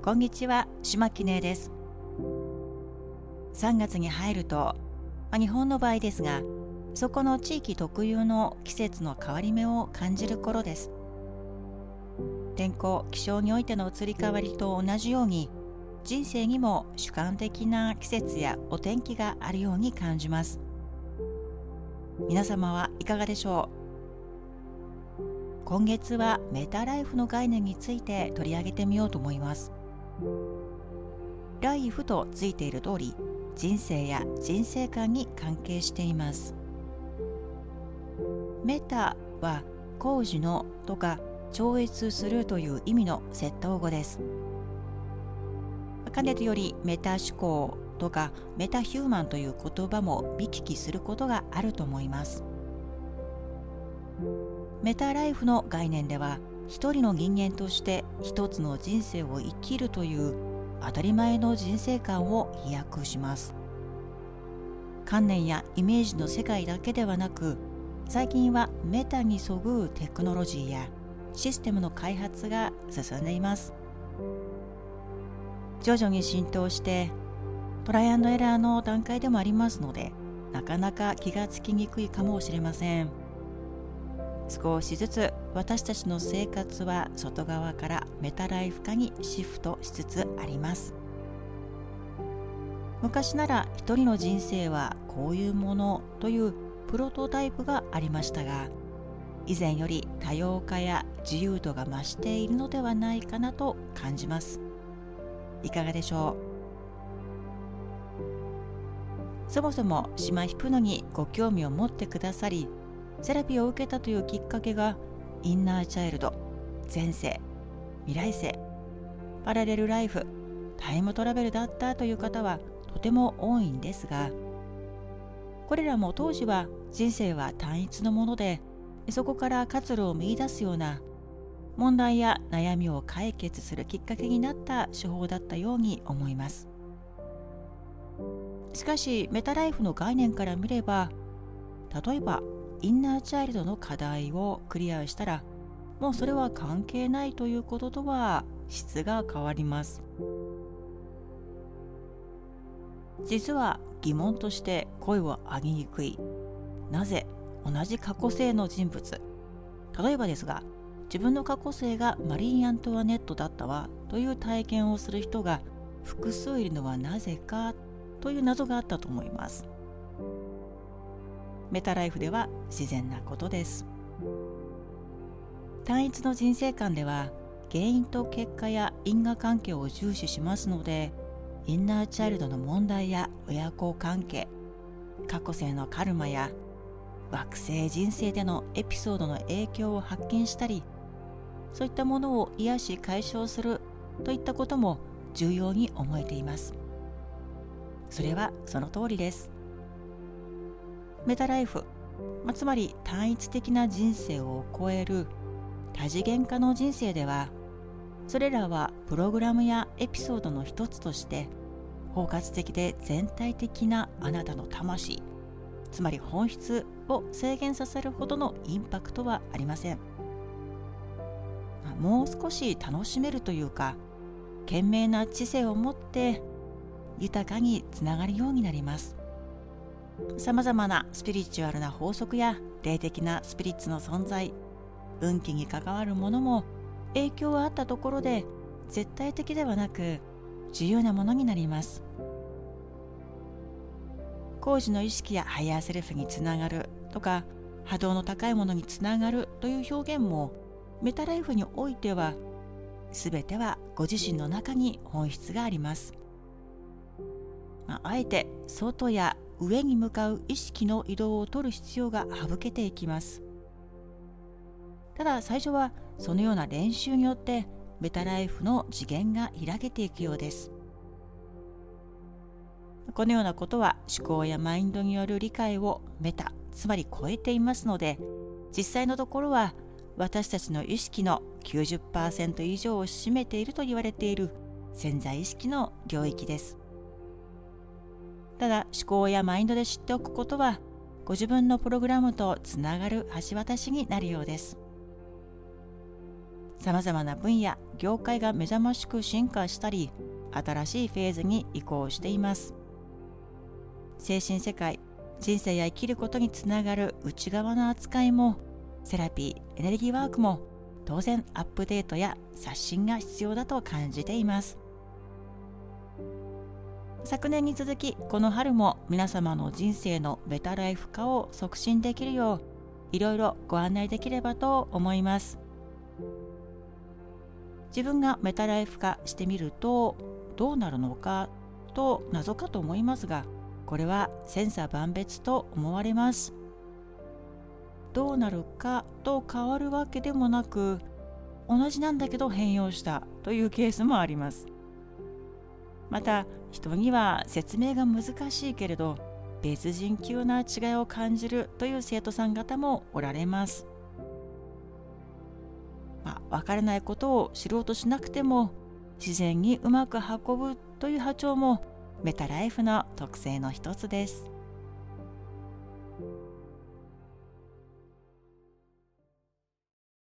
こんにちは、島木音です。3月に入ると、日本の場合ですが、そこの地域特有の季節の変わり目を感じる頃です。天候、気象においての移り変わりと同じように、人生にも主観的な季節やお天気があるように感じます。皆様はいかがでしょう？今月はメタライフの概念について取り上げてみようと思います。ライフとついている通り、人生や人生観に関係しています。メタは工事のとか超越するという意味の窃盗語です。かねてよりメタ思考とかメタヒューマンという言葉も見聞きすることがあると思います。メタライフの概念では、一人の人間として一つの人生を生きるという当たり前の人生観を飛躍します。観念やイメージの世界だけではなく、最近はメタにそぐうテクノロジーやシステムの開発が進んでいます。徐々に浸透してトライアンドエラーの段階でもありますので、なかなか気がつきにくいかもしれません。少しずつ私たちの生活は外側からメタライフ化にシフトしつつあります。昔なら一人の人生はこういうものというプロトタイプがありましたが、以前より多様化や自由度が増しているのではないかなと感じます。いかがでしょう？そもそも島ヒプノにご興味を持ってくださり、セラピーを受けたというきっかけがインナーチャイルド、前世、未来世、パラレルライフ、タイムトラベルだったという方はとても多いんですが、これらも当時は人生は単一のもので、そこから活路を見出すような問題や悩みを解決するきっかけになった手法だったように思います。しかしメタライフの概念から見れば、例えばインナーチャイルドの課題をクリアしたら、もうそれは関係ないということとは質が変わります。実は疑問として声を上げにくい。なぜ同じ過去性の人物、例えばですが、自分の過去性がマリー・アントワネットだったわという体験をする人が複数いるのはなぜかという謎があったと思います。メタライフでは自然なことです。単一の人生観では原因と結果や因果関係を重視しますので、インナーチャイルドの問題や親子関係、過去世のカルマや惑星人生でのエピソードの影響を発見したり、そういったものを癒し解消するといったことも重要に思えています。それはその通りです。メタライフ、つまり単一的な人生を超える多次元化の人生では、それらはプログラムやエピソードの一つとして包括的で全体的なあなたの魂、つまり本質を制限させるほどのインパクトはありません。もう少し楽しめるというか、賢明な知性を持って豊かにつながるようになります。さまざまなスピリチュアルな法則や霊的なスピリッツの存在、運気に関わるものも影響はあったところで絶対的ではなく自由なものになります。高次の意識やハイヤーセルフにつながるとか、波動の高いものにつながるという表現もメタライフにおいては、全てはご自身の中に本質があります。あえて外や上に向かう意識の移動を取る必要が省けていきます。ただ最初はそのような練習によってメタライフの次元が開けていくようです。このようなことは思考やマインドによる理解をメタ、つまり超えていますので、実際のところは私たちの意識の 90% 以上を占めていると言われている潜在意識の領域です。ただ思考やマインドで知っておくことは、ご自分のプログラムとつながる橋渡しになるようです。 さまざまな分野、業界が目覚ましく進化したり、新しいフェーズに移行しています。精神世界、人生や生きることにつながる内側の扱いも、セラピー、エネルギーワークも当然アップデートや刷新が必要だと感じています。昨年に続き、この春も皆様の人生のベタライフ化を促進できるよう、いろいろご案内できればと思います。自分がメタライフ化してみるとどうなるのかと謎かと思いますが、これは千差万別と思われます。どうなるかと変わるわけでもなく、同じなんだけど変容したというケースもあります。また、人には説明が難しいけれど別人級な違いを感じるという生徒さん方もおられます。分からないことを知ろうとしなくても自然にうまく運ぶという波長もメタライフの特性の一つです。